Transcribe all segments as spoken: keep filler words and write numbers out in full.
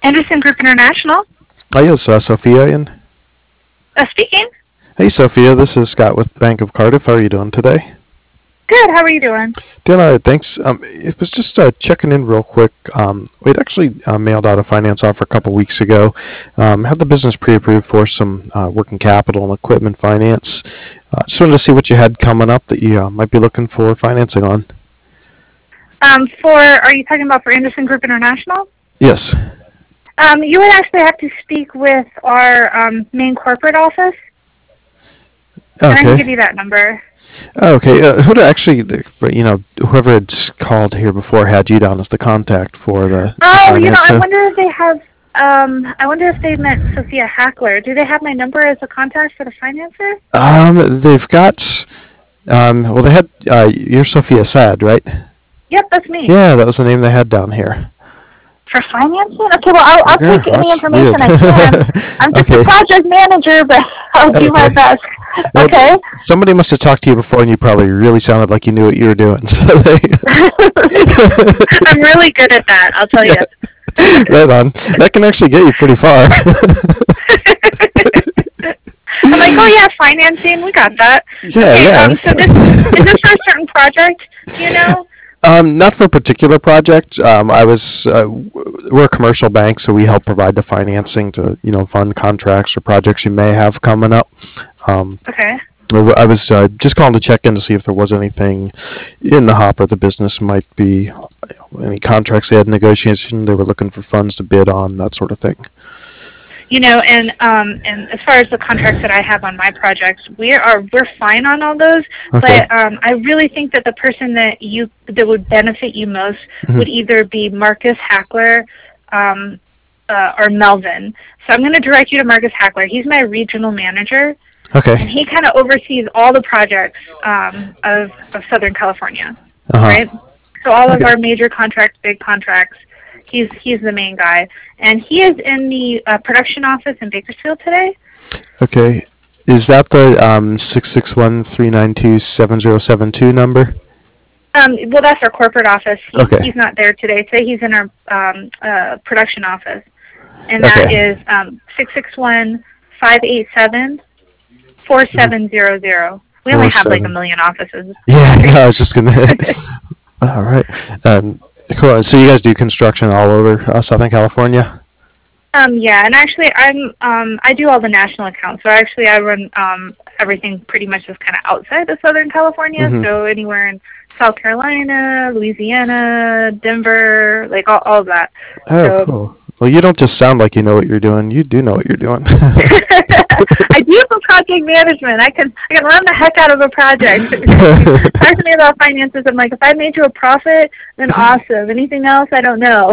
Anderson Group International. Hi, yes, uh, Sophia in. Uh, speaking. Hey, Sophia, this is Scott with Bank of Cardiff. How are you doing today? Good. How are you doing? Doing all right, thanks. Um, it was just uh, checking in real quick. Um, we'd actually uh, mailed out a finance offer a couple weeks ago. Um, had the business pre-approved for some uh, working capital and equipment finance. Uh, just wanted to see what you had coming up that you uh, might be looking for financing on. Um, for are you talking about for Anderson Group International? Yes. Um, you would actually have to speak with our um, main corporate office. And I can give Okay. you that number. Okay. Uh, who actually, you know, whoever had called here before had you down as the contact for the, the Oh, you know, finance. I So, wonder if they have. Um, I wonder if they meant Sophia Hackler. Do they have my number as a contact for the financer? um, they've got. Um, well, they had. Uh, you're Sophia Sad, right? Yep, that's me. Yeah, that was the name they had down here. For financing? Okay, well, I'll, I'll Yeah, take any that's information weird. I can. I'm just Okay. a project manager, but I'll do my Okay. best. Well, Okay? somebody must have talked to you before, and you probably really sounded like you knew what you were doing. So they. I'm really good at that, I'll tell you. Yeah. Right on. That can actually get you pretty far. I'm like, oh yeah, financing, we got that. Yeah, Okay, yeah. um, so this is this for a certain project, do you know? Um, not for a particular project. Um, I was uh, w- we're a commercial bank, so we help provide the financing to you know fund contracts or projects you may have coming up. Um, Okay. I I was uh, just calling to check in to see if there was anything in the hopper the business might be, any contracts they had in negotiation they were looking for funds to bid on, that sort of thing. You know, and um, and as far as the contracts that I have on my projects, we are we're fine on all those. Okay. But um, I really think that the person that you that would benefit you most Mhm. would either be Marcus Hackler um, uh, or Melvin. So I'm going to direct you to Marcus Hackler. He's my regional manager, and Okay. he kind of oversees all the projects um, of of Southern California, Uh huh. right? So all of Okay. our major contracts, big contracts. He's he's the main guy, and he is in the uh, production office in Bakersfield today. Okay. Is that the um six six one three nine two seven zero seven two number? Um, well, that's our corporate office. He, Okay. He's not there today. Today he's in our um, uh, production office, and that Okay. is um, six six one five eight seven four seven zero zero. We only have like a Four seven. million offices. Yeah, no, I was just gonna. All right. Um, cool. So you guys do construction all over uh, Southern California? Um, yeah, and actually, I'm um, I do all the national accounts. So actually, I run um, everything pretty much just kind of outside of Southern California. Mhm. So anywhere in South Carolina, Louisiana, Denver, like all, all that. Oh, So cool. Well, you don't just sound like you know what you're doing. You do know what you're doing. I do some project management. I can I can run the heck out of a project. Talk to me about finances. I'm like, if I made you a profit, then awesome. Anything else, I don't know.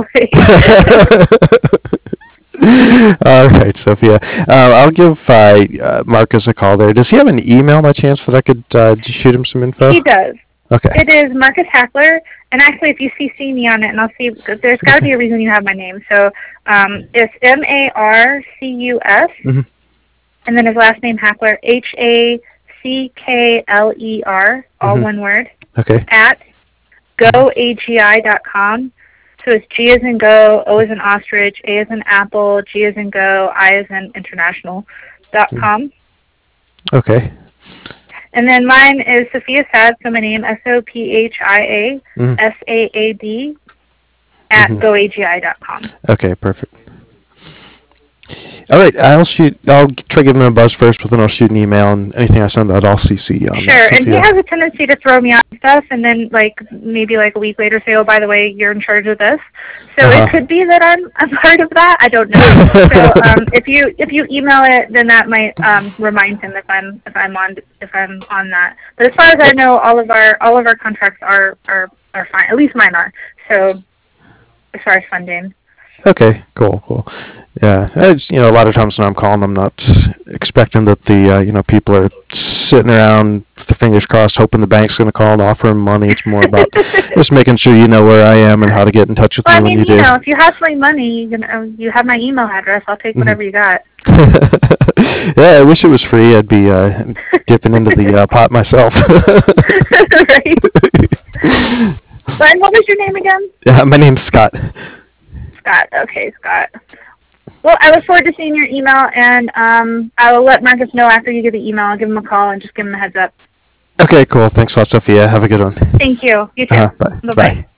All right, Sophia. Uh, I'll give uh, uh, Marcus a call there. Does he have an email by chance that I could uh, just shoot him some info? He does. Okay. It is Marcus Hackler, and actually, if you C C me on it, and I'll see, because there's got to be a reason you have my name. So um, it's M A R C U S, Mhm. and then his last name Hackler, H A C K L E R, all Mhm. one word, Okay. at go A G I dot com. So it's G as in go, O as in ostrich, A as in apple, G as in go, I as in international dot com. Okay. And then mine is Sophia Saad, so my name, S O P H I A Mhm. S A A D, at Mhm. go A G I dot com. Okay, perfect. All right, I'll shoot. I'll try giving him a buzz first, but then I'll shoot an email, and anything I send out, I'll C C you on Sure, that. and he Sophia. has a tendency to throw me out stuff, and then like maybe like a week later say, "Oh, by the way, you're in charge of this." So Uh-huh. it could be that I'm a part of that. I don't know. So um, if you if you email it, then that might um, remind him if I'm if I'm on if I'm on that. But as far as I know, all of our all of our contracts are are are fine. At least mine are. So as far as funding. Okay, cool, cool. Yeah, it's, you know, a lot of times when I'm calling, I'm not expecting that the uh, you know people are sitting around with their fingers crossed, hoping the bank's going to call and offer them money. It's more about just making sure you know where I am and how to get in touch with Well, me I when mean, you you do. know, if you have my money, you know, you have my email address. I'll take whatever you got. Yeah, I wish it was free. I'd be uh, dipping into the uh, pot myself. Right. And what was your name again? Yeah, my name's Scott. Scott. Okay, Scott. Well, I look forward to seeing your email, and um, I will let Marcus know after you get the email. I'll give him a call and just give him a heads up. Okay, cool. Thanks a lot, Sophia. Have a good one. Thank you. You too. Uh, bye. Bye-bye. Bye.